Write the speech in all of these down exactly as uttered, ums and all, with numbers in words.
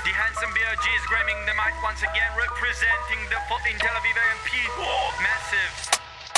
The handsome B O G is grabbing the mic once again, representing the foot in Tel Aviv A M P. Massive.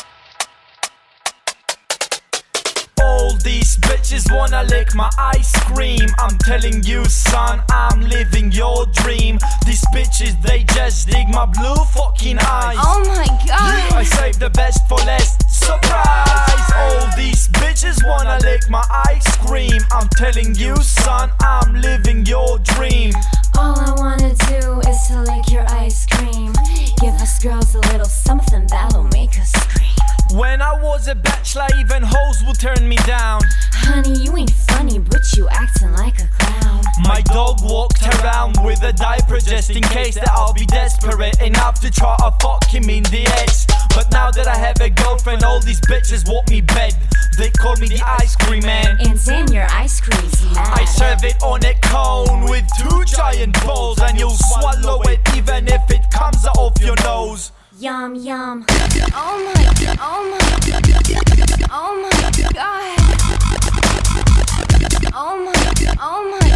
All these bitches wanna lick my ice cream. I'm telling you, son, I'm living your dream. These bitches, they just dig my blue fucking eyes. Oh my god, I saved the best for last. Surprise! All these bitches wanna lick my ice cream. I'm telling you, son, I'm living your dream. all I wanna do is to lick your ice cream. Give us girls a little something that'll make us scream. When I was a bachelor, even hoes would turn me down. Honey, you ain't funny, but you acting like a clown. My dog walked around with a diaper just in case that I'll be desperate enough to try to fuck him in the edge. But now that I have a girlfriend, all these bitches want me bed. They call me the ice cream man. And damn, your ice cream's mad. I serve it on a cone with two giant balls, and you'll swallow it even if it comes out of your nose. Yum yum. Oh my, oh my, oh my god. Oh my, oh my,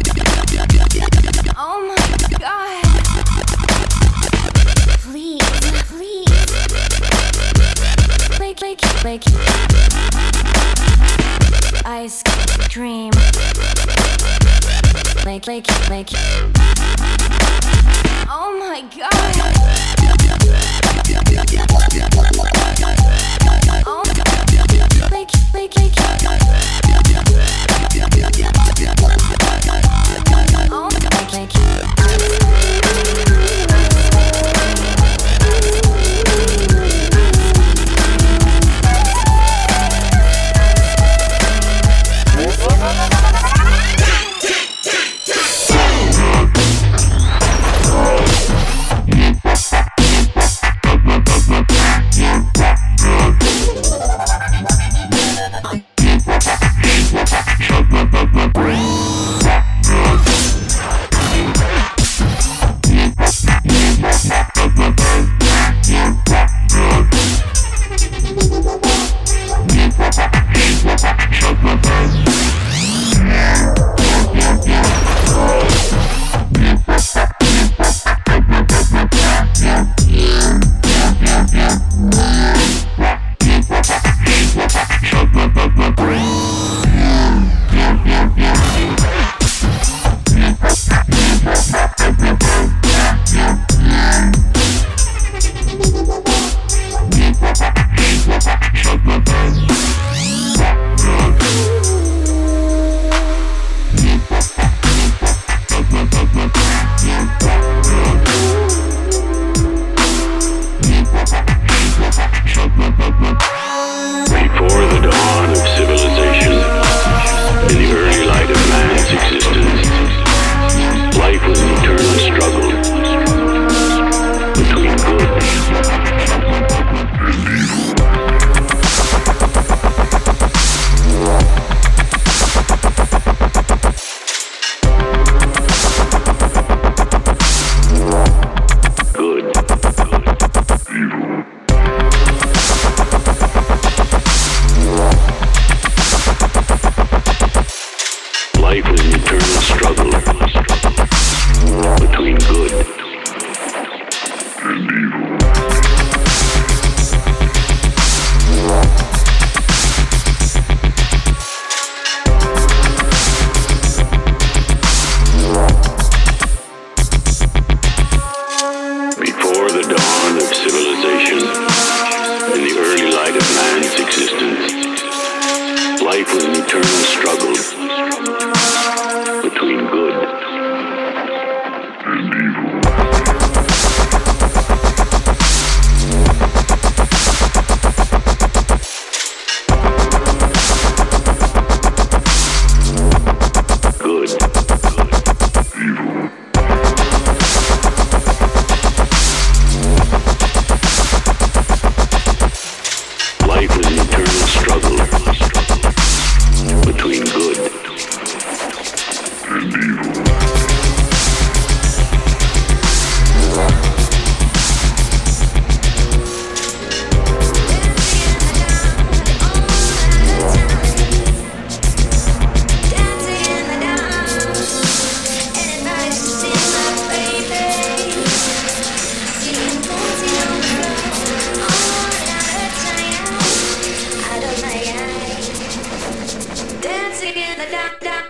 oh my god. Please, please. Lick, lick, lick. Ice cream. Lick, lick, lick. Oh my god. Oh, lick, lick, lick. Oh, lick, lick. and evil. da da da.